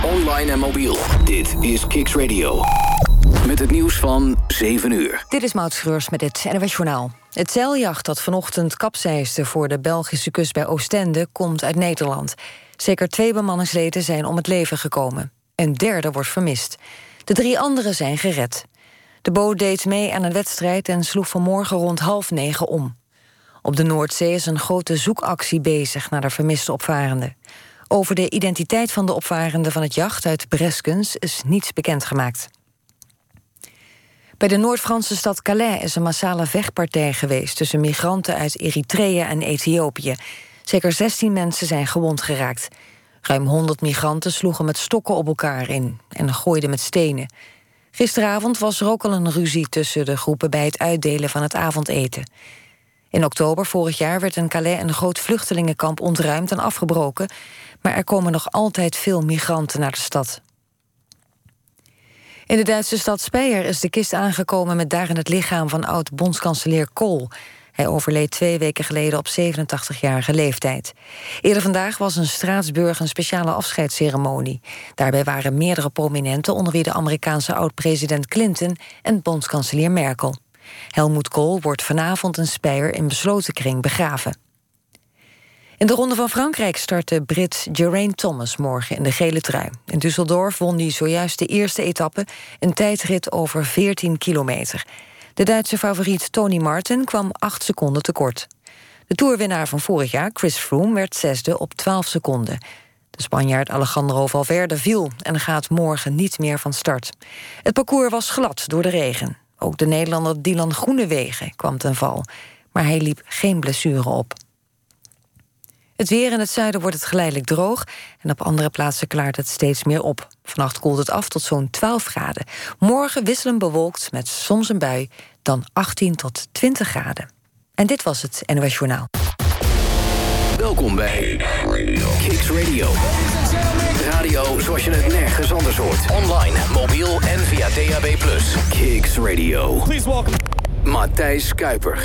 online en mobiel. Dit is Kicks Radio. Met het nieuws van 7 uur. Dit is Maud Schreurs met het NOS Journaal. Het zeiljacht dat vanochtend kapseisde voor de Belgische kust bij Oostende komt uit Nederland. Zeker 2 bemanningsleden zijn om het leven gekomen. Een derde wordt vermist. De 3 anderen zijn gered. De boot deed mee aan een wedstrijd en sloeg vanmorgen rond 8:30 om. Op de Noordzee is een grote zoekactie bezig naar de vermiste opvarenden. Over de identiteit van de opvarenden van het jacht uit Breskens is niets bekendgemaakt. Bij de Noord-Franse stad Calais is een massale vechtpartij geweest tussen migranten uit Eritrea en Ethiopië. Zeker 16 mensen zijn gewond geraakt. Ruim 100 migranten sloegen met stokken op elkaar in en gooiden met stenen. Gisteravond was er ook al een ruzie tussen de groepen bij het uitdelen van het avondeten. In oktober vorig jaar werd in Calais een groot vluchtelingenkamp ontruimd en afgebroken, maar er komen nog altijd veel migranten naar de stad. In de Duitse stad Speyer is de kist aangekomen met daarin het lichaam van oud-bondskanselier Kohl. Hij overleed 2 weken geleden op 87-jarige leeftijd. Eerder vandaag was in Straatsburg een speciale afscheidsceremonie. Daarbij waren meerdere prominenten, onder wie de Amerikaanse oud-president Clinton en bondskanselier Merkel. Helmut Kohl wordt vanavond in Speyer in besloten kring begraven. In de Ronde van Frankrijk start de Brit Geraint Thomas morgen in de gele trui. In Düsseldorf won hij zojuist de eerste etappe, een tijdrit over 14 kilometer. De Duitse favoriet Tony Martin kwam 8 seconden tekort. De toerwinnaar van vorig jaar, Chris Froome, werd 6e op 12 seconden. De Spanjaard Alejandro Valverde viel en gaat morgen niet meer van start. Het parcours was glad door de regen. Ook de Nederlander Dylan Groenewegen kwam ten val, maar hij liep geen blessure op. Het weer in het zuiden wordt het geleidelijk droog en op andere plaatsen klaart het steeds meer op. Vannacht koelt het af tot zo'n 12 graden. Morgen wisselend bewolkt met soms een bui, dan 18 tot 20 graden. En dit was het NOS Journaal. Welkom bij Kicks Radio. Radio zoals je het nergens anders hoort. Online, mobiel en via DAB+. Kicks Radio. Please welcome Matthijs Kuiper.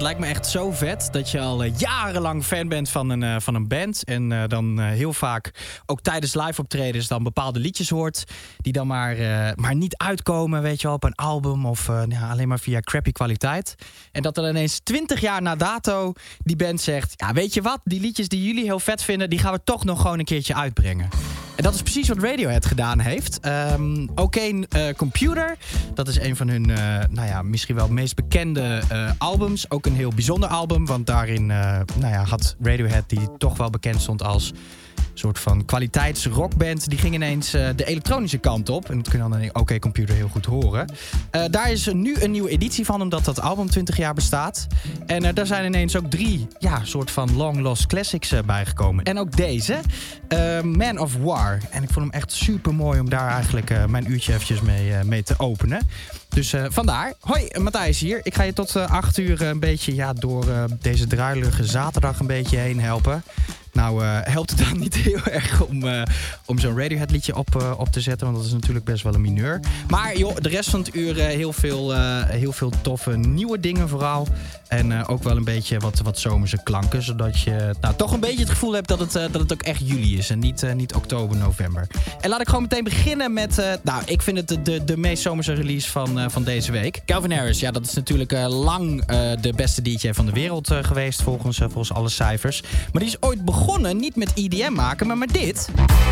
lijkt me echt zo vet dat je al jarenlang fan bent van een band. En dan heel vaak ook tijdens live optredens dan bepaalde liedjes hoort. Die dan maar niet uitkomen, weet je wel, op een album of alleen maar via crappy kwaliteit. En dat dan ineens 20 jaar na dato die band zegt, ja, weet je wat, die liedjes die jullie heel vet vinden, die gaan we toch nog gewoon een keertje uitbrengen. En dat is precies wat Radiohead gedaan heeft. Computer, dat is een van hun misschien wel meest bekende albums. Ook een heel bijzonder album, want daarin had Radiohead, die toch wel bekend stond als soort van kwaliteitsrockband, die ging ineens de elektronische kant op. En dat kun je dan in Computer heel goed horen. Daar is nu een nieuwe editie van, omdat dat album 20 jaar bestaat. En daar zijn ineens ook 3 soort van long lost classics bijgekomen. En ook deze, Man of War. En ik vond hem echt super mooi om daar eigenlijk mijn uurtje eventjes mee te openen. Dus vandaar. Hoi, Matthijs hier. Ik ga je tot 8 uur een beetje door deze druilige zaterdag een beetje heen helpen. Nou, helpt het dan niet heel erg om zo'n Radiohead liedje op te zetten, want dat is natuurlijk best wel een mineur. Maar joh, de rest van het uur heel veel toffe nieuwe dingen vooral. En ook wel een beetje wat zomerse klanken, zodat je toch een beetje het gevoel hebt dat het ook echt juli is en niet oktober, november. En laat ik gewoon meteen beginnen met, ik vind het de meest zomerse release van deze week. Calvin Harris, ja, dat is natuurlijk lang de beste DJ van de wereld geweest volgens alle cijfers. Maar die is ooit begonnen niet met EDM maken, maar met dit.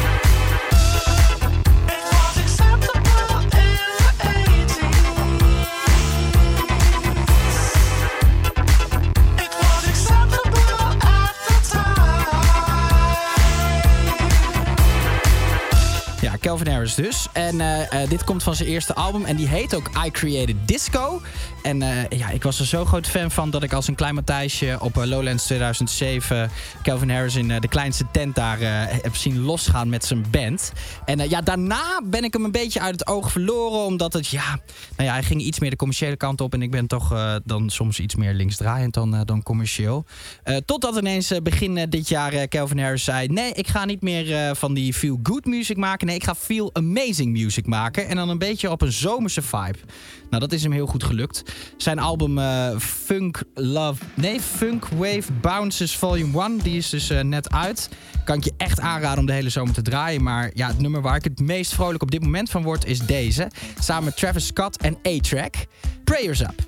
Calvin Harris dus. En dit komt van zijn eerste album. En die heet ook I Created Disco. En ik was er zo groot fan van dat ik als een klein Matthijsje op Lowlands 2007 Calvin Harris in de kleinste tent daar heb zien losgaan met zijn band. En daarna ben ik hem een beetje uit het oog verloren. Omdat het, hij ging iets meer de commerciële kant op. En ik ben toch dan soms iets meer linksdraaiend dan commercieel. Totdat ineens begin dit jaar Calvin Harris zei, nee, ik ga niet meer van die feel good music maken. Nee, ik ga feel amazing music maken. En dan een beetje op een zomerse vibe. Nou, dat is hem heel goed gelukt. Zijn album Funk Wave Bounces Volume 1, die is dus net uit. Kan ik je echt aanraden om de hele zomer te draaien. Maar ja, het nummer waar ik het meest vrolijk op dit moment van word is deze. Samen met Travis Scott en A-Track. Prayers Up.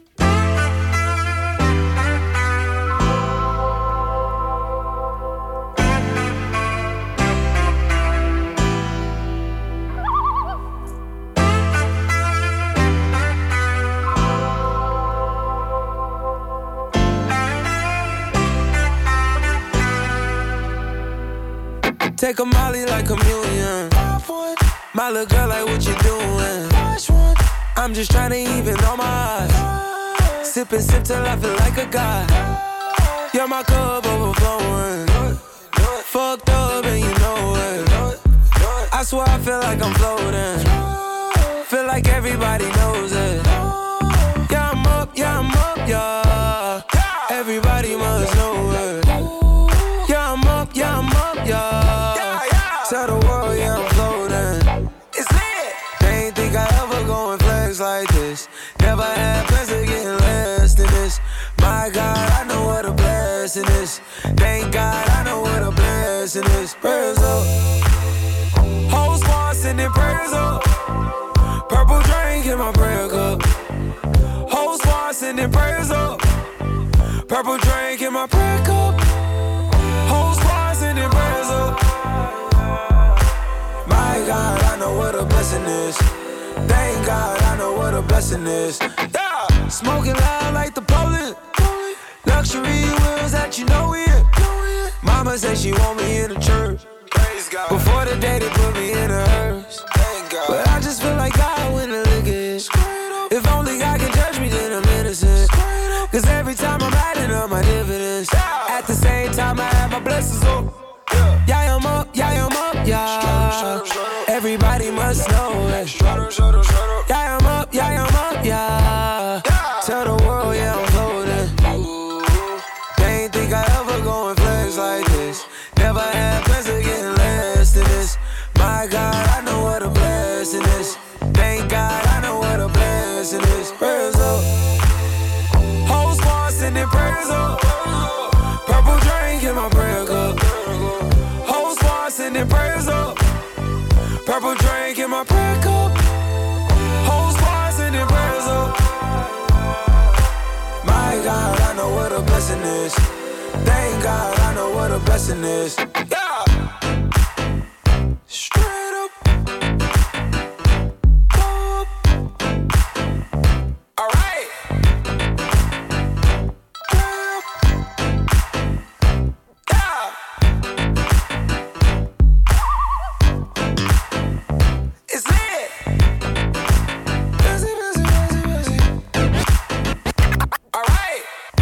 Take a molly like a million. My little girl like what you doing. I'm just trying to even on my eyes. Sip and sip till I feel like a guy. You're my cup overflowing. Fucked up and you know it. I swear I feel like I'm floating. Feel like everybody knows it. Yeah, I'm up, yeah. Everybody must know it. Yeah, I'm up, yeah. Tell the world, yeah, I'm floating. It's lit. They ain't think I ever go and flex like this. Never had plans to get less than this. My God, I know what a blessing is. Thank God, I know what a blessing is. Prayers up. Whole squad sending prayers up. Purple drink in my prayer cup. Whole squad sending prayers up. Purple drink in my prayer cup. Whole squad sending prayers up. My God, I know what a blessing is. Thank God, I know what a blessing is. Yeah, smoking loud like the Poland. Luxury wheels that you know in. Mama said she want me in the church. Before the day they put me in a hearse. But I just feel like God when the liquor is. If only God can judge me, then I'm innocent. Cause every time I'm adding up my dividends. At the same time I have my blessings up. Yeah, I'm up, yeah. Everybody must know it. Yeah, I'm up, yeah. Tell the world, yeah, I'm floating. They ain't think I ever go and flex like this. Never had plans to get less than this. My God, I know prayers up. Purple drink in my prayer cup. Whole squad sending prayers up. Purple drink in my prayer cup. Whole squad sending prayers up. My God, I know what a blessing is. Thank God, I know what a blessing is. Yeah. Straight up. All right. Yeah. It's lit. Busy, busy, busy, busy. All right.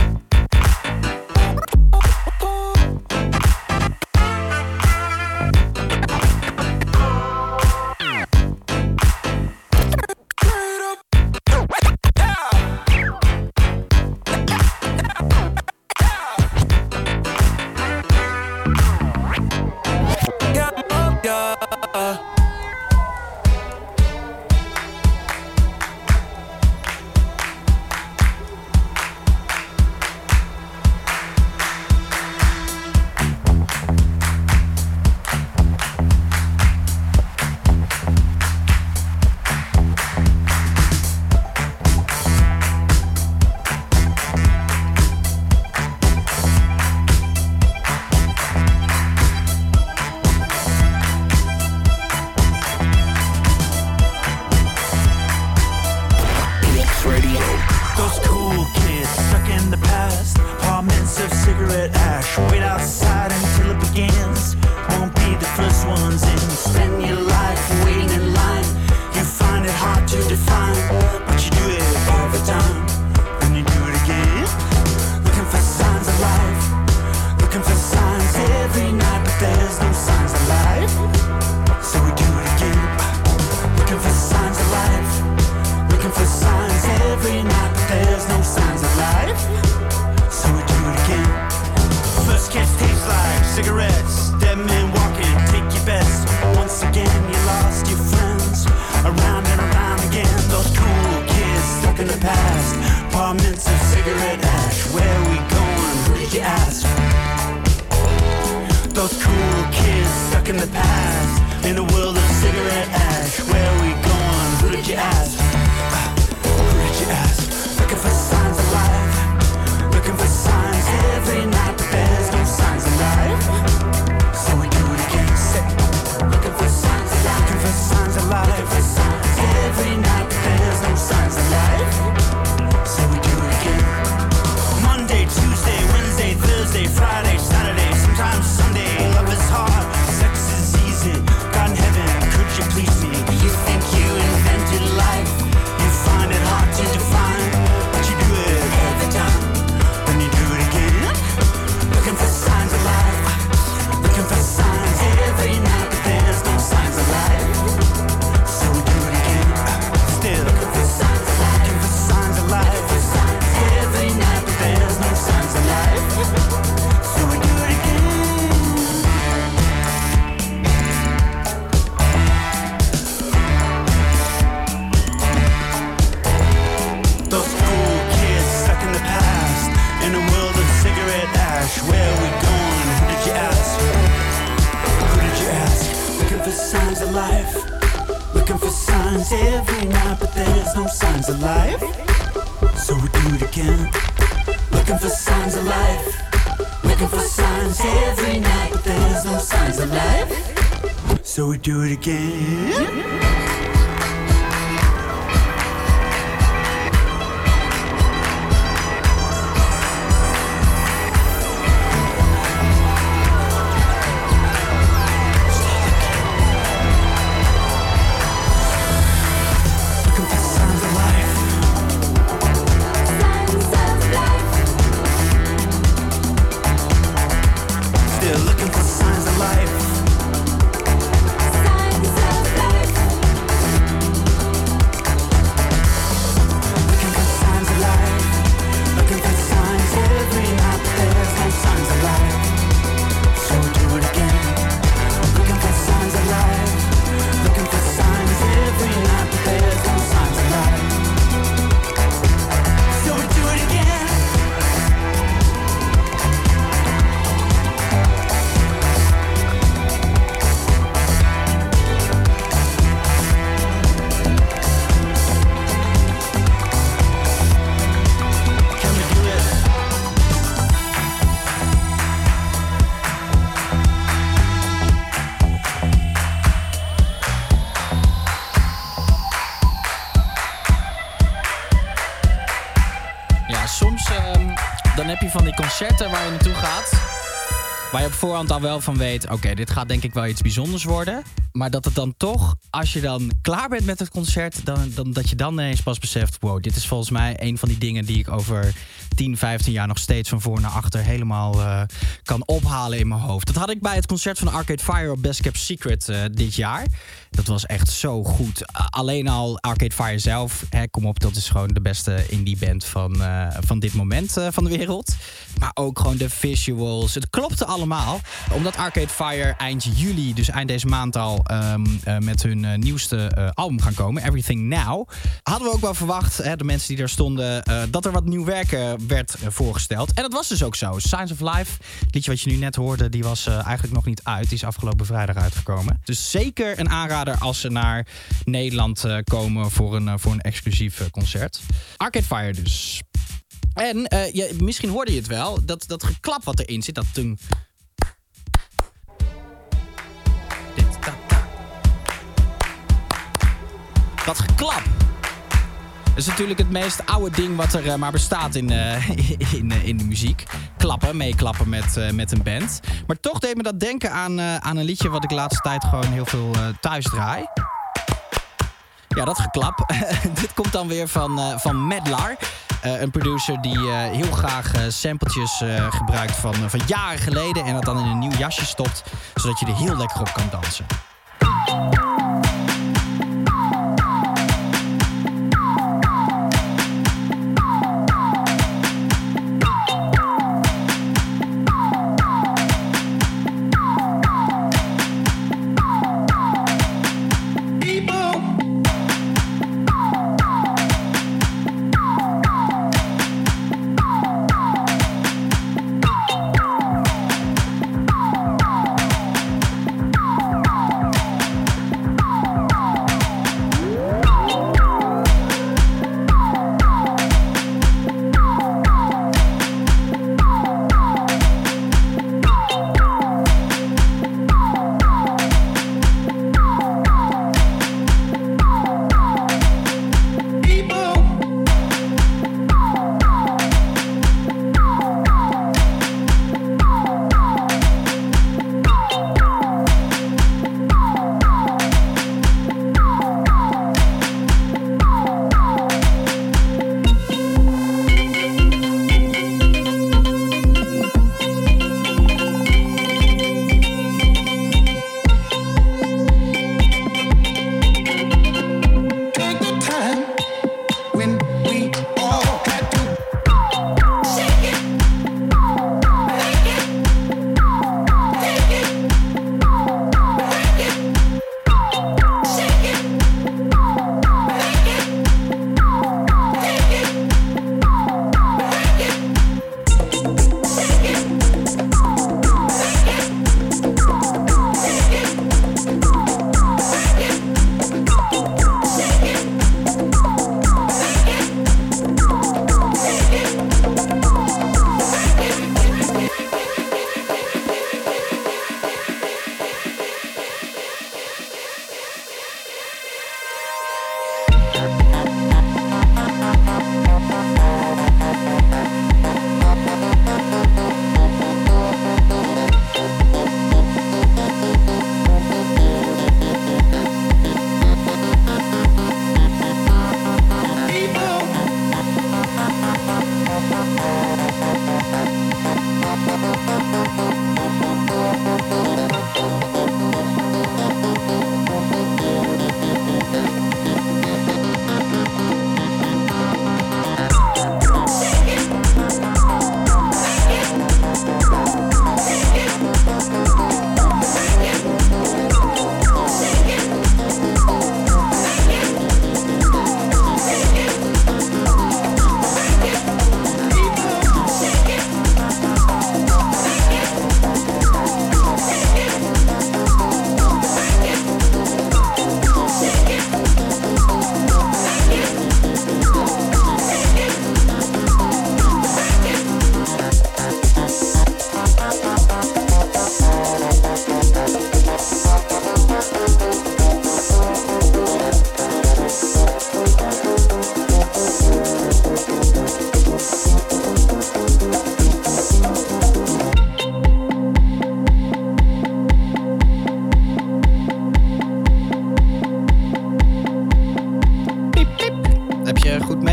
So we do it again. Looking for signs of life. dan heb je van die concerten waar je naartoe gaat, waar je op voorhand al wel van weet, oké, dit gaat denk ik wel iets bijzonders worden. Maar dat het dan toch, als je dan klaar bent met het concert, dan dat je dan ineens pas beseft, wow, dit is volgens mij een van die dingen die ik over 10, 15 jaar nog steeds van voor naar achter helemaal kan ophalen in mijn hoofd. Dat had ik bij het concert van Arcade Fire op Best Kept Secret dit jaar. Dat was echt zo goed. Alleen al Arcade Fire zelf, kom op, dat is gewoon de beste indie band van dit moment van de wereld. Maar ook gewoon de visuals. Het klopte allemaal. Omdat Arcade Fire eind juli, dus eind deze maand al, met hun nieuwste album gaan komen, Everything Now, hadden we ook wel verwacht, de mensen die daar stonden, dat er wat nieuw werk werd voorgesteld. En dat was dus ook zo. Signs of Life, het liedje wat je nu net hoorde, die was eigenlijk nog niet uit. Die is afgelopen vrijdag uitgekomen. Dus zeker een aanrader als ze naar Nederland komen voor een exclusief concert. Arcade Fire dus. En misschien hoorde je het wel, dat geklap wat erin zit, dat tung. Dat geklap. Dat is natuurlijk het meest oude ding wat er maar bestaat in de muziek. Klappen, meeklappen met een band. Maar toch deed me dat denken aan een liedje wat ik de laatste tijd gewoon heel veel thuis draai. Ja, dat geklap. Dit komt dan weer van Medlar. Een producer die heel graag sampletjes gebruikt van jaren geleden. En dat dan in een nieuw jasje stopt, zodat je er heel lekker op kan dansen.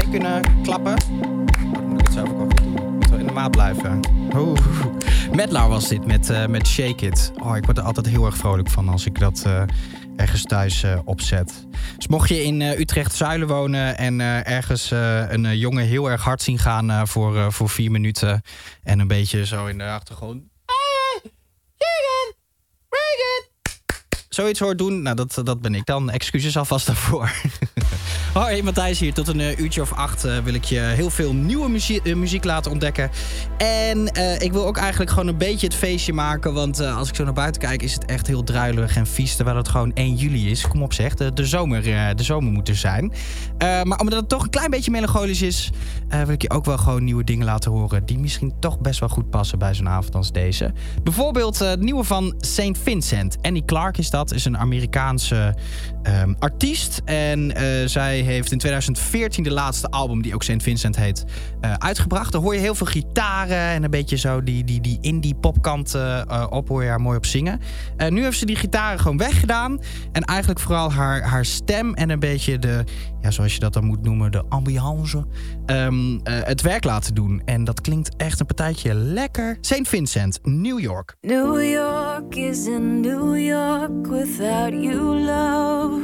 terug kunnen klappen. Dan moet ik het zelf ook wel goed doen. Ik moet wel in de maat blijven. Medlar was dit met Shake It. Oh, ik word er altijd heel erg vrolijk van als ik dat ergens thuis opzet. Dus mocht je in Utrecht-Zuilen wonen en ergens een jongen heel erg hard zien gaan voor 4 minuten en een beetje zo in de achtergrond zoiets hoort doen, nou dat ben ik dan. Excuses alvast daarvoor. Hoi, Matthijs hier. Tot een uurtje of 8 wil ik je heel veel nieuwe muziek laten ontdekken. En ik wil ook eigenlijk gewoon een beetje het feestje maken. Want als ik zo naar buiten kijk is het echt heel druilerig en vies. Terwijl het gewoon 1 juli is. Kom op zeg, de zomer moet er zijn. Maar omdat het toch een klein beetje melancholisch is, wil ik je ook wel gewoon nieuwe dingen laten horen. Die misschien toch best wel goed passen bij zo'n avond als deze. Bijvoorbeeld het nieuwe van St. Vincent. Annie Clark is een Amerikaanse artiest. En zij heeft in 2014 de laatste album, die ook St. Vincent heet, uitgebracht. Daar hoor je heel veel gitaren en een beetje zo die indie popkant op. Hoor je haar mooi op zingen. Nu heeft ze die gitaren gewoon weggedaan. En eigenlijk vooral haar stem en een beetje de, ja, zoals je dat dan moet noemen, de ambiance, het werk laten doen. En dat klinkt echt een partijtje lekker. St. Vincent, New York. New York is in New York without you, love.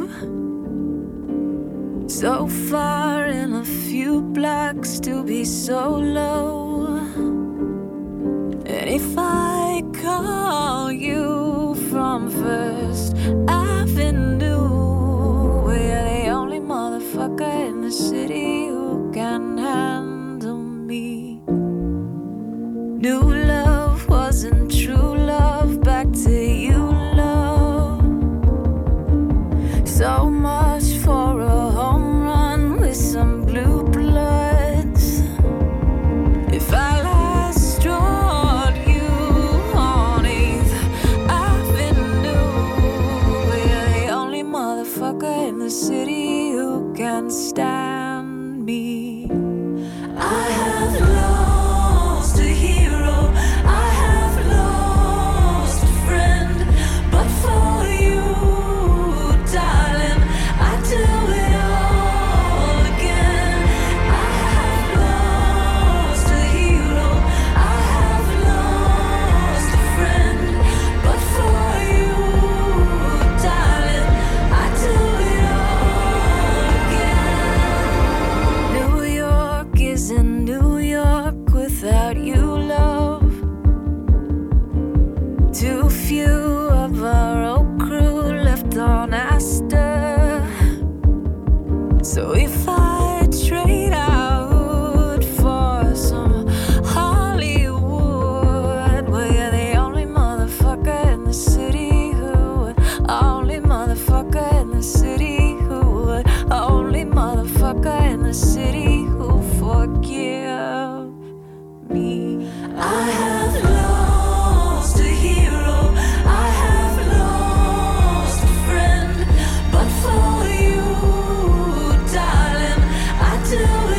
So far in a few blocks to be so low. And if I call you from First Avenue, we're the only motherfucker in the city who can handle me. New love wasn't true love, back to you, love. So much for a home run with some blue bloods. If I last drawed you on 8th Avenue, we're the only motherfucker in the city who can stand me. I have lost a hero, I have lost a friend, but for you, darling, I do it all again. I have lost a hero, I have lost a friend, but for you, darling, I do it all again. New York is in New York without you, love. Too few of our old crew left on Astor. So if I trade out for some Hollywood, well, you're the only motherfucker in the city who would, only motherfucker in the city who would, only motherfucker in the city who forgive me. I have lost a hero, I have lost a friend, but for you, darling, I do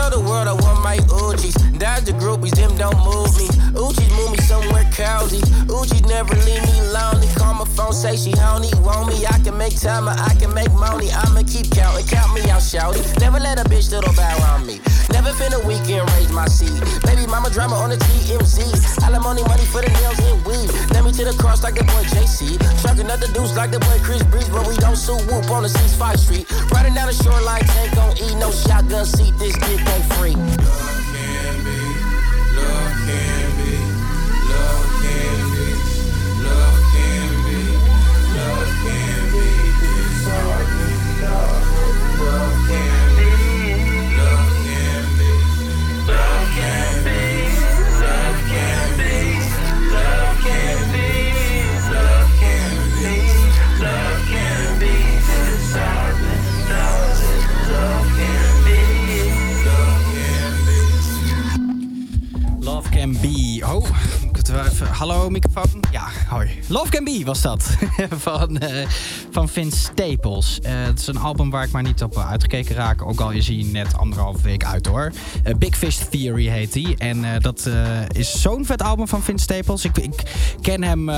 of the world, I want my Uchi's. Dodge the groupies, them don't move me. Uchi's move me somewhere cozy. Uchi's never leave me lonely. Call my phone, say she honey, want me. I can make time or I can make money. I'ma keep counting, count me out, shouty. Never let a bitch little bow on me. Never finna weekend raise my seed. Baby mama drama on the TMZ. Alimony money for the nails and weave. Let me to the cross like the boy JC. Trucking up the deuce like the boy Chris Breeze. But we don't sue whoop on the 6th Street. Riding down the shoreline, can't gon' eat no shotgun seat. This dick ain't free. Love can be, love can be, love can be, love can be, love can be. It's all good, love can be, love can be, love can be, love can be, love can be, love can be, love can be. It's all good, love can be, love can be. Love Can Be. Oh, even, hallo microfoon. Ja, hoi. Love Can Be was dat. van Vince Staples. Het is een album waar ik maar niet op uitgekeken raak. Ook al is hij net 1,5 week uit hoor. Big Fish Theory heet hij. En dat is zo'n vet album van Vince Staples. Ik ken hem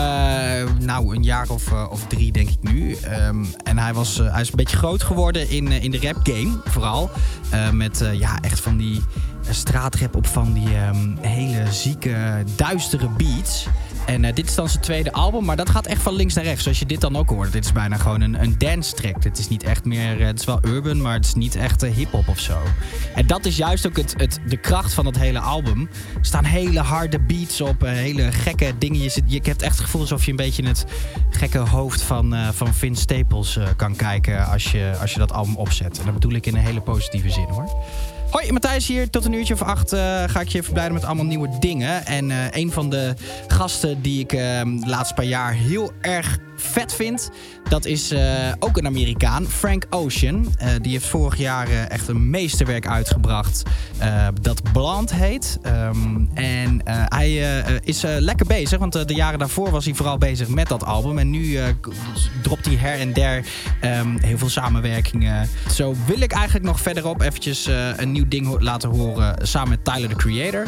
een jaar of 3 denk ik nu. En hij is een beetje groot geworden in de rap game vooral. Met echt van die straatrap op van die hele zieke, duistere beats. En dit is dan zijn tweede album, maar dat gaat echt van links naar rechts. Zoals je dit dan ook hoort. Dit is bijna gewoon een dance track. Het is niet echt meer, het is wel urban, maar het is niet echt hip-hop of zo. En dat is juist ook de kracht van het hele album. Er staan hele harde beats op, hele gekke dingen. Je hebt echt het gevoel alsof je een beetje in het gekke hoofd van Vince Staples kan kijken als je dat album opzet. En dat bedoel ik in een hele positieve zin hoor. Hoi, Matthijs hier. Tot 7:08 ga ik je verblijden met allemaal nieuwe dingen. En een van de gasten die ik de laatste paar jaar heel erg vet vind, dat is ook een Amerikaan, Frank Ocean. Die heeft vorig jaar echt een meesterwerk uitgebracht dat Blonde heet. En hij is lekker bezig, want de jaren daarvoor was hij vooral bezig met dat album. En nu dropt hij her en der heel veel samenwerkingen. Zo wil ik eigenlijk nog verderop eventjes een nieuw ding laten horen samen met Tyler, the Creator.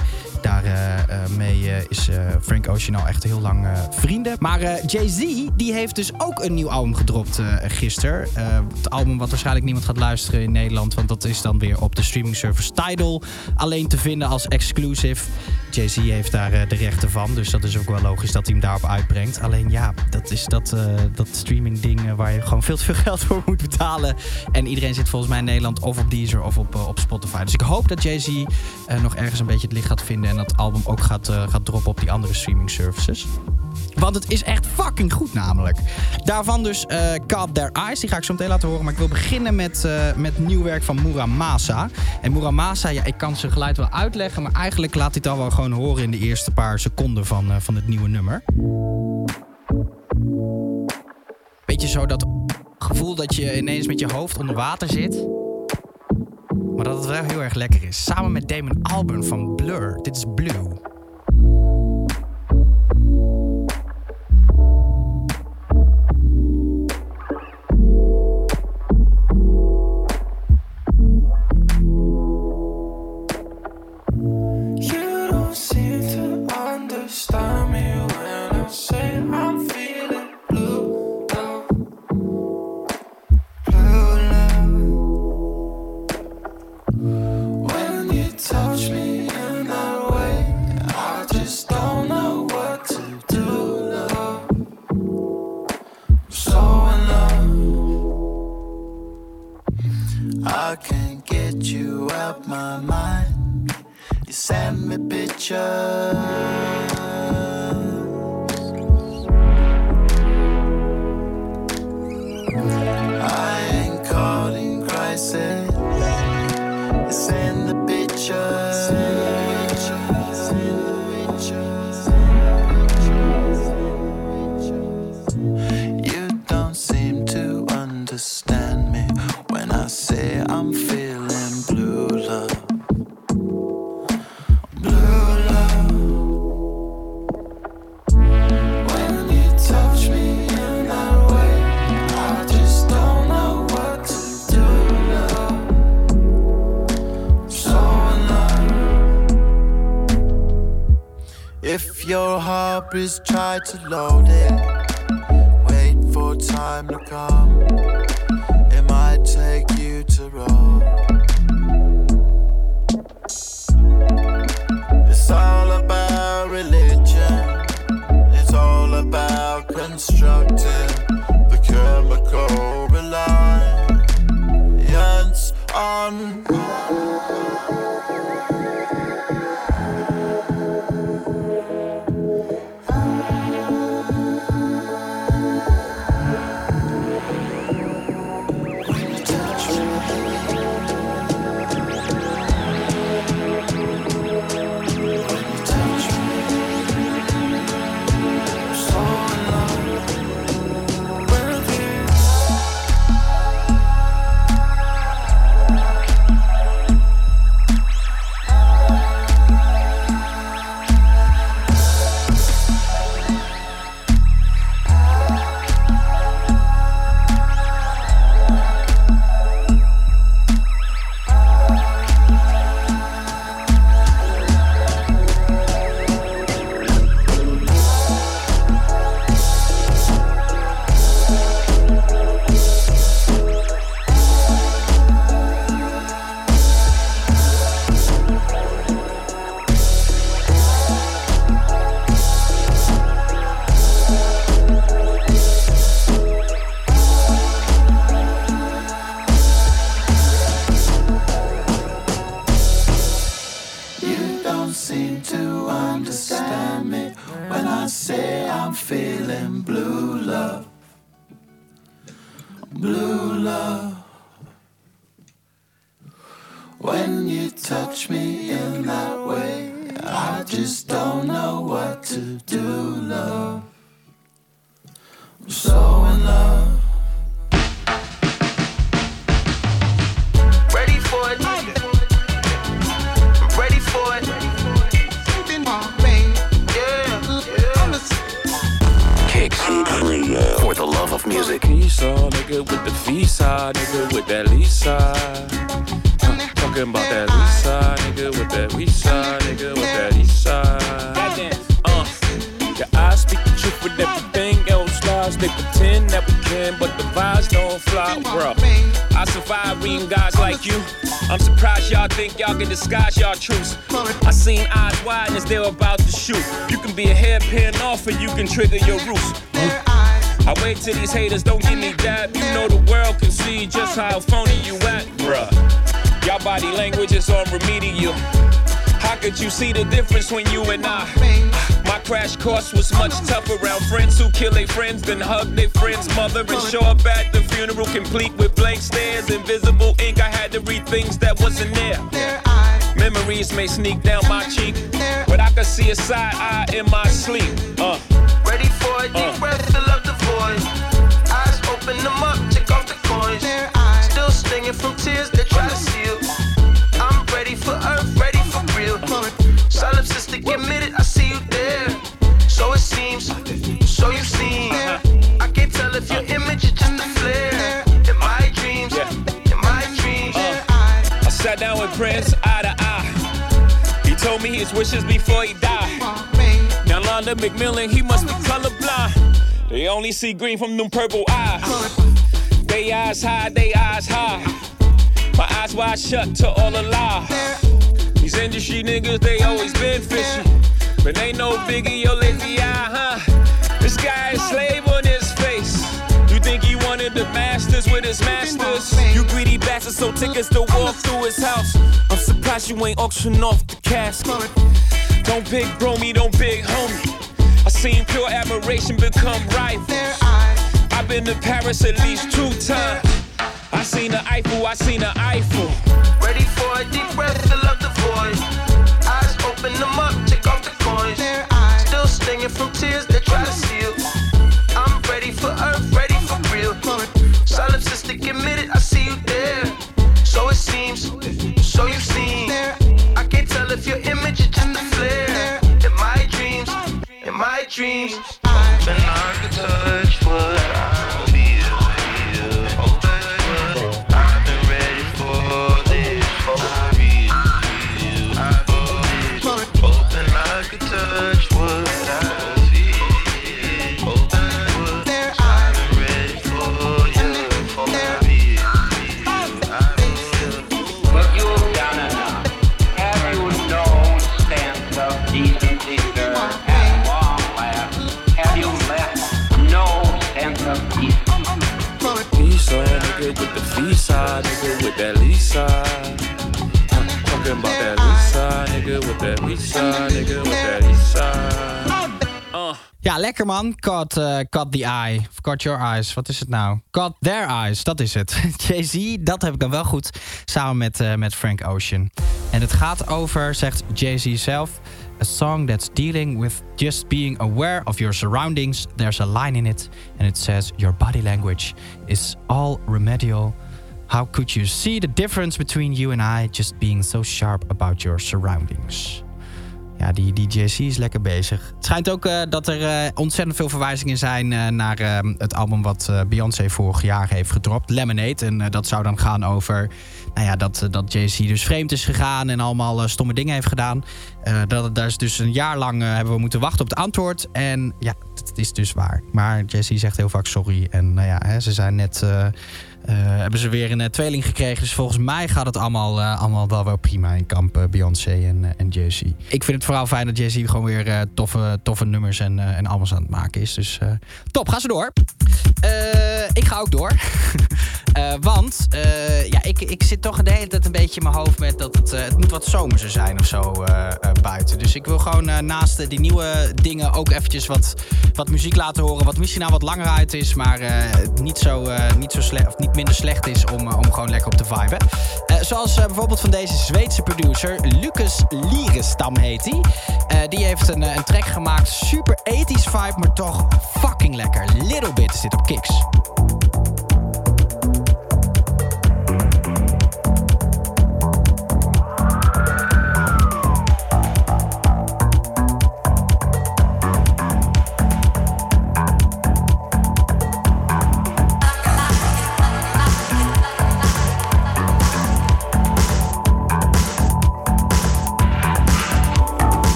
Daarmee is Frank Ocean al echt heel lang vrienden. Maar Jay-Z, die heeft dus ook een nieuw album gedropt gisteren. Het album wat waarschijnlijk niemand gaat luisteren in Nederland, want dat is dan weer op de streaming service Tidal alleen te vinden als exclusive. Jay-Z heeft daar de rechten van, dus dat is ook wel logisch dat hij hem daarop uitbrengt. Alleen ja, dat is dat streaming ding waar je gewoon veel te veel geld voor moet betalen. En iedereen zit volgens mij in Nederland of op Deezer of op Spotify. Dus ik hoop dat Jay-Z nog ergens een beetje het licht gaat vinden en dat album ook gaat droppen op die andere streaming services. Want het is echt fucking goed namelijk. Daarvan dus Caught Their Eyes. Die ga ik zo meteen laten horen. Maar ik wil beginnen met nieuw werk van Muramasa. En Muramasa, ja, ik kan zijn geluid wel uitleggen. Maar eigenlijk laat hij het al wel gewoon horen in de eerste paar seconden van het nieuwe nummer. Beetje zo dat gevoel dat je ineens met je hoofd onder water zit. Maar dat het wel heel erg lekker is. Samen met Damon Albarn van Blur. Dit is Blue. I can't get you out my mind. You send me pictures. I ain't caught in crisis. You send the pictures. You don't seem to understand me when I say I'm feeling blue love. Blue love. When you touch me in that way, I just don't know what to do, love. If your heartbeats try to load it, wait for time to come. It might take you to Rome. It's all about religion. It's all about constructing the chemical reliance on. Disguise y'all truths. I seen eyes wide as they were about to shoot. You can be a hairpin off and you can trigger your roots. I wait till these haters don't give me that. You know the world can see just how phony you at, bruh. Y'all body language is on remedial. How could you see the difference when you and I? My crash course was much tougher around friends who kill their friends, then hug their friend's mother and show up at the funeral complete with blank stares, invisible ink. I had to read things that wasn't there. Memories may sneak down my cheek, but I can see a side eye in my sleep. Ready for a deep breath, fill up the void. Eyes open them up, take off the coins. Still stinging from tears that try to seal. I'm ready for earth, ready for real. Solipsistic admitted, I see you there. So it seems, so you seem. I can't tell if your image is just a flare. In my dreams, in my dreams. I sat down with Prince eye to eye. He told me his wishes before he died. Now Londa McMillan, he must be colorblind. They only see green from them purple eyes. They eyes high, they eyes high. My eyes wide shut to all the lies. These industry niggas, they always been fishy. But ain't no biggie, yo lazy eye, huh? This guy is slave on his face. You think he wanted the masters with his masters? You greedy bastard, so tickets to walk through his house. I'm surprised you ain't auction off the casket. Don't big bro me, don't big homie. I seen pure admiration become rival. I've been to Paris at least 2 times. I seen the Eiffel, I seen the Eiffel. Ready for a deep breath, fill up the void. Eyes open them up, take off the coins. Still stinging from tears that try to seal. I'm ready for earth, ready for real. Solipsistic admitted, I see you there. So it seems, so you seem. I can't tell if your image is just a flare. In my dreams, in my dreams. Hoping I could touch what I feel. I've been ready for this. For real. I've been nigga with that east side, nigga with that east side. Ja, lekker man. Caught the eye. Of caught your eyes. Wat is het nou? Caught their eyes. Dat is het. Jay-Z, dat heb ik dan wel goed. Samen met Frank Ocean. En het gaat over, zegt Jay-Z zelf, a song that's dealing with just being aware of your surroundings. There's a line in it. And it says, your body language is all remedial. How could you see the difference between you and I just being so sharp about your surroundings? Ja, die Jay-Z is lekker bezig. Het schijnt ook dat er ontzettend veel verwijzingen zijn naar het album wat Beyoncé vorig jaar heeft gedropt, Lemonade. En dat zou dan gaan over dat Jay-Z dus vreemd is gegaan en allemaal stomme dingen heeft gedaan. Daar is dus een jaar lang hebben we moeten wachten op het antwoord. En ja, het is dus waar. Maar Jay-Z zegt heel vaak sorry. En ze zijn net... hebben ze weer een tweeling gekregen. Dus volgens mij gaat het allemaal wel prima in kamp Beyoncé en Jay-Z. Ik vind het vooral fijn dat Jay-Z gewoon weer toffe nummers en albums aan het maken is. Dus top, ga ze door. Ik ga ook door. Want ik zit toch de hele tijd een beetje in mijn hoofd met dat het moet wat zomerse zijn of zo buiten. Dus ik wil gewoon naast die nieuwe dingen ook eventjes wat muziek laten horen. Wat misschien nou wat langer uit is, maar niet zo slecht of niet minder slecht is om gewoon lekker op te viben. Zoals bijvoorbeeld van deze Zweedse producer, Lucas Lierestam heet hij. Die heeft een track gemaakt, super 80s vibe, maar toch fucking lekker. Little Bit zit op Kicks.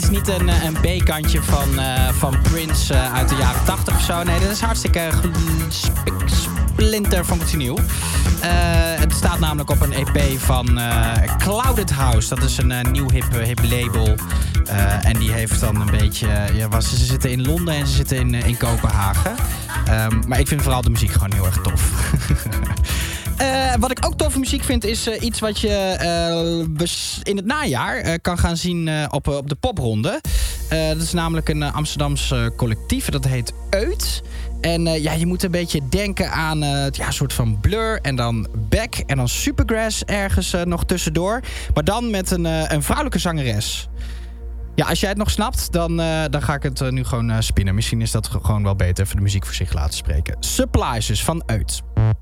is niet een B-kantje van Prince uit de jaren 80 of zo. Nee, dit is hartstikke splinter functioneel. Het staat namelijk op een EP van Clouded House. Dat is een nieuw hip label. En die heeft dan een beetje... ze zitten in Londen en ze zitten in Kopenhagen. Maar ik vind vooral de muziek gewoon heel erg tof. Wat ik ook toffe muziek vind is iets wat je in het najaar kan gaan zien op de popronde. Dat is namelijk een Amsterdams collectief. Dat heet Uit. En je moet een beetje denken aan een soort van Blur en dan Beck en dan Supergrass ergens nog tussendoor. Maar dan met een vrouwelijke zangeres. Ja, als jij het nog snapt, dan ga ik het nu gewoon spinnen. Misschien is dat gewoon wel beter, even de muziek voor zich laten spreken. Supplies van Uit.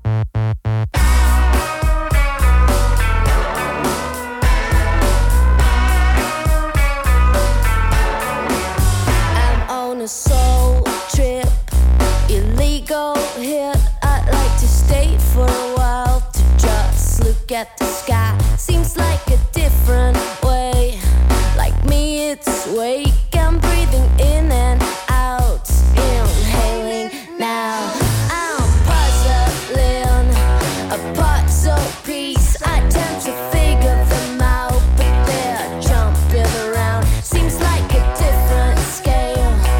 A soul trip, illegal hit. I'd like to stay for a while to just look at the sky. Seems like a different way. Like me, it's wake. I'm breathing in and out, inhaling now. I'm puzzling a puzzle piece. I tend to figure them out, but they're jumping around. Seems like a different scale.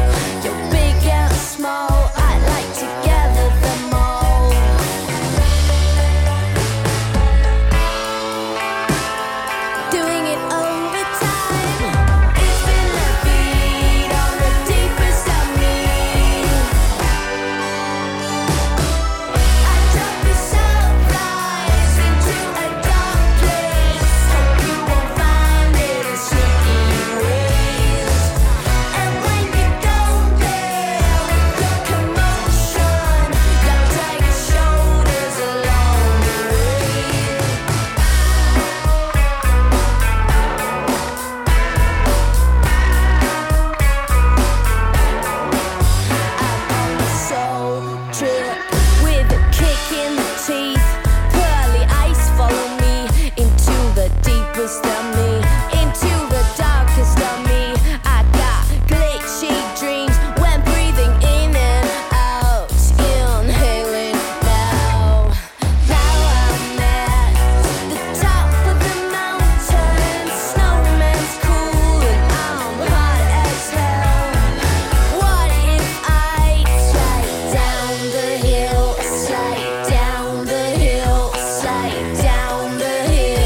Small, I'd like to gather them all. Doing it over time. It's been a beat on the deepest of me. I drop a surprise into a dark place. Hope you won't find it in sneaky ways. And when you go there, of me, into the darkest of me. I got glitchy dreams when breathing in and out, inhaling now. Now I'm at the top of the mountain. Snowman's cool and I'm hot as hell. What if I slide down the hill, slide down the hill, slide down the hill?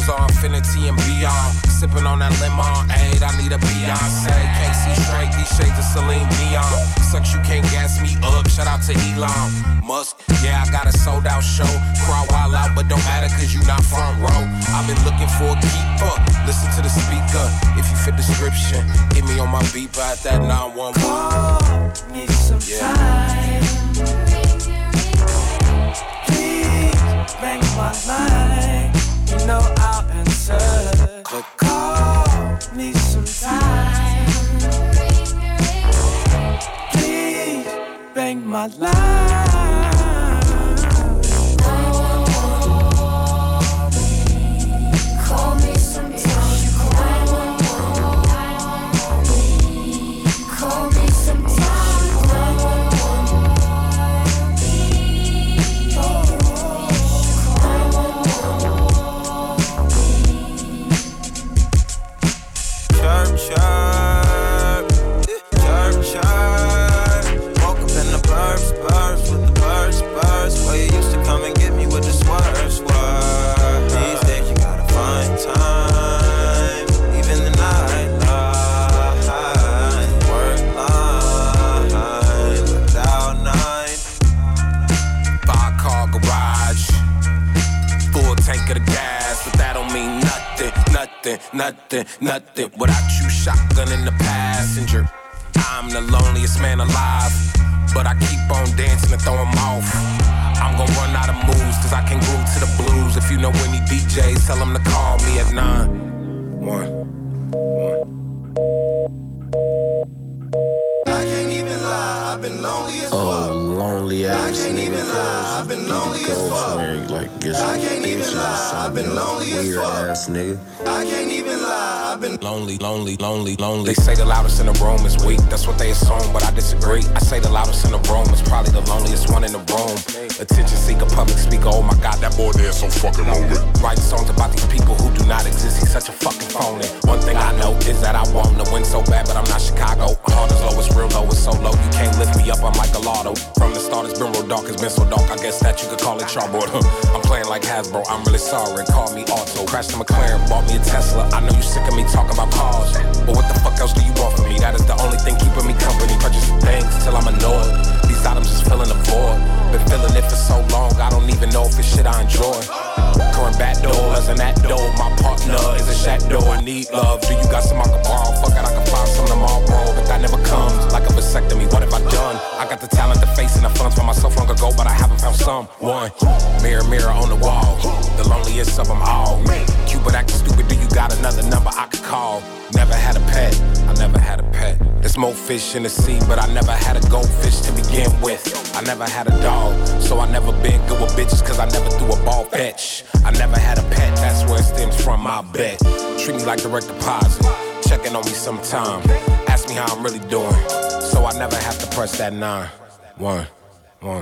Infinity and beyond. Sipping on that lemon, aid, I need a Beyonce. Can't see straight, these shades to Celine Dion. Sucks, you can't gas me up. Shout out to Elon Musk. Yeah, I got a sold out show. Crowd wild out, but don't matter cause you not front row. I've been looking for a keeper. Listen to the speaker. If you fit the description, hit me on my beeper at that 911. Call me sometime. Please ring my line. You know I'll answer. Call me sometime. Please ring my line. Call me sometime. Call me sometime. Chirp, chirp, chirp. Woke up in the burbs with the birds. Where you used to come and get me with the swerve. These days you gotta find time, even the night line, work line, without 9. 5-car garage, full tank of the gas, but that don't mean nothing. Without you, shotgun in the passenger. I'm the loneliest man alive, but I keep on dancing to throw him off. I'm gon' run out of moves, cause I can groove to the blues. If you know any DJs, tell them to call me at 911. I can't even lie, I've been lonely as fuck. Oh, lonely ass nigga. I can't even lie, I've been lonely as fuck. Like, get I can't even lie, I've been lonely as weird fuck. ass nigga. I can't even lie, I've been lonely. They say the loudest in the room is weak, that's what they assume, but I disagree. I say the loudest in the room is probably the loneliest one in the room. Attention seeker, public speaker, oh my god, that boy there is so fucking lonely. Writing songs about these people who do not exist, he's such a fucking phony. One thing I know is that I want to win so bad, but I'm not Chicago. Hard as low, it's real low, it's so low, you can't lift me up, I'm like a lotto. From the start, it's been real dark, it's been so dark, I guess that you could call it chalkboard. I'm playing like Hasbro, I'm really sorry, call me Auto. Crashed a McLaren, bought me a Tesla, I know you sick of me talking about cars, but what the fuck else do you want from me? That is the only thing keeping me company. Purchasing things till I'm annoyed. These items just filling the void. Been feeling it for so long, I don't even know if it's shit I enjoy. Current back doors and that door, my partner is a shadow. I need love. Do you got some I can borrow? Fuck it, I can find some tomorrow, but that never comes. Like a vasectomy, what have I done? I got the talent, the face, and the funds for myself long ago, but I haven't found someone. Mirror, mirror on the wall, the loneliest of them all. Cupid acting stupid, do you got another number I could call? Never had a pet, I never had a pet. There's more fish in the sea, but I never had a goldfish to begin with. I never had a dog, so I never been good with bitches, cause I never threw a ball fetch. I never had a pet, that's where it stems from, I bet. Treat me like direct deposit, checking on me sometime. Ask me how I'm really doing, so I never have to press that 911.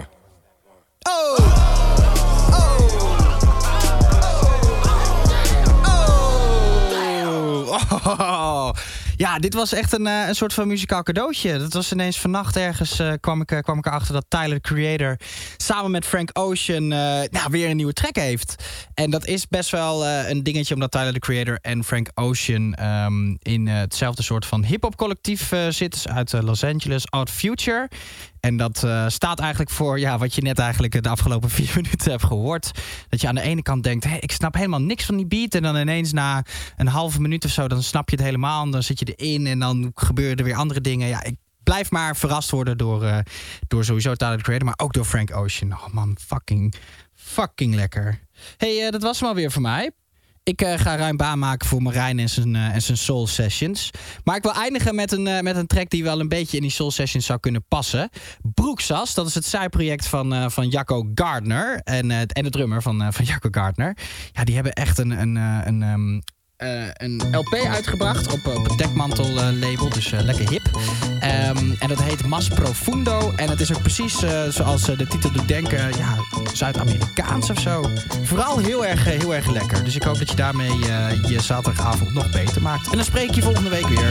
Oh. Ja, dit was echt een soort van muzikaal cadeautje. Dat was ineens vannacht ergens kwam ik erachter dat Tyler, the Creator, samen met Frank Ocean weer een nieuwe track heeft. En dat is best wel een dingetje, omdat Tyler, the Creator en Frank Ocean in hetzelfde soort van hip-hop collectief zitten uit Los Angeles, Odd Future. En dat staat eigenlijk voor wat je net eigenlijk de afgelopen 4 minuten hebt gehoord. Dat je aan de ene kant denkt, ik snap helemaal niks van die beat. En dan ineens na een halve minuut of zo, dan snap je het helemaal. En dan zit je erin en dan gebeuren er weer andere dingen. Ja, ik blijf maar verrast worden door sowieso Tyler, the Creator, maar ook door Frank Ocean. Oh man, fucking lekker. Hey, dat was hem alweer voor mij. Ik ga ruim baan maken voor Marijn en zijn Soul Sessions. Maar ik wil eindigen met een track die wel een beetje in die Soul Sessions zou kunnen passen. Broeksas, dat is het zijproject van Jacco Gardner. En de drummer van Jacco Gardner. Ja, die hebben echt een LP uitgebracht op het Dekmantel label, dus lekker hip. En dat heet Mas Profundo. En het is ook precies zoals de titel doet denken, Zuid-Amerikaans of zo. Vooral heel erg lekker. Dus ik hoop dat je daarmee je zaterdagavond nog beter maakt. En dan spreek ik je volgende week weer.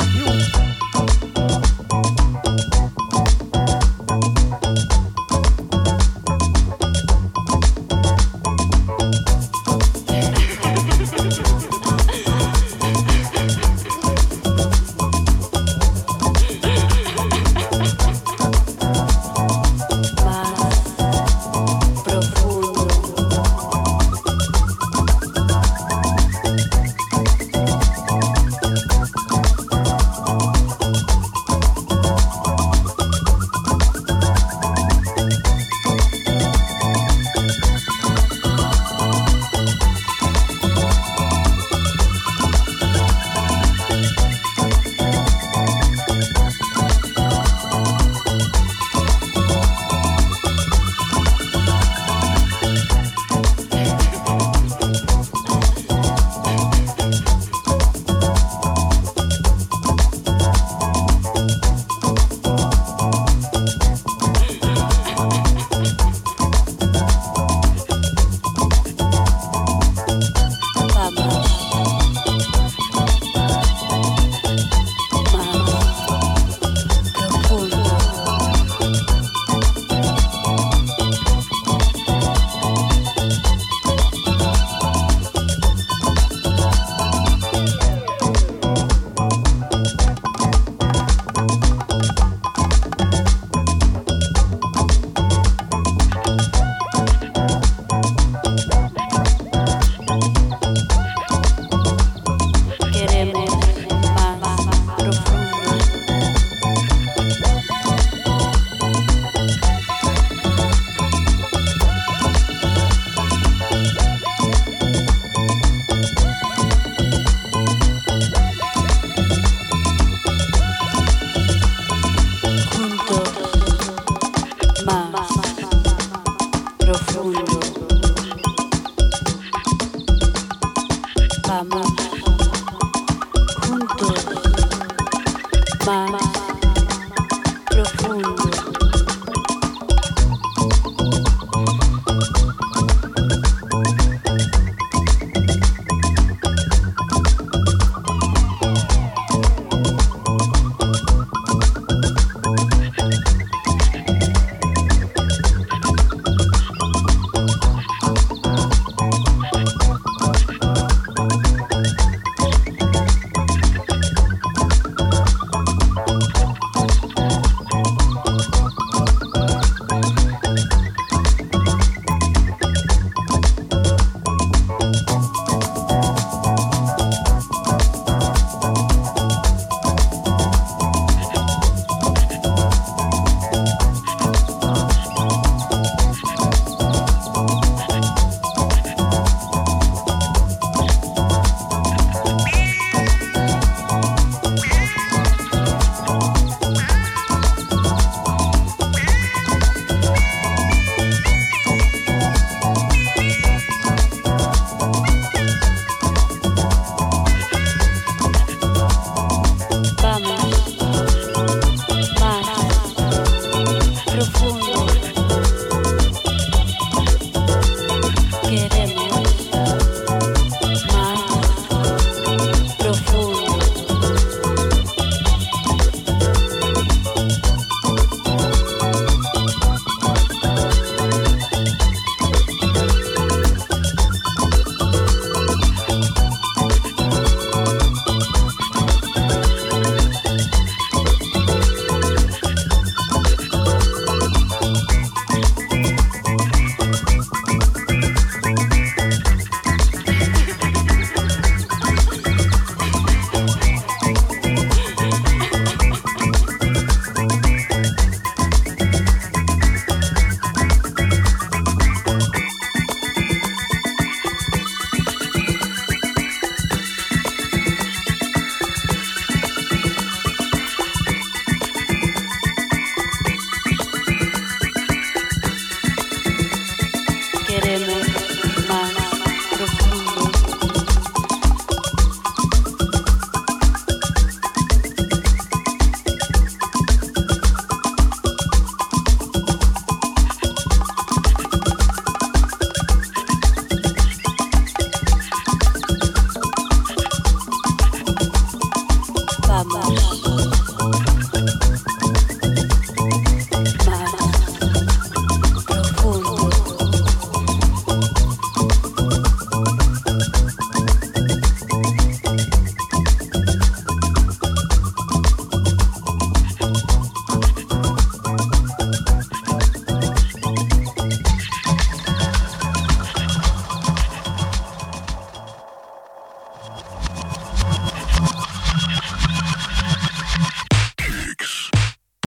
profundo.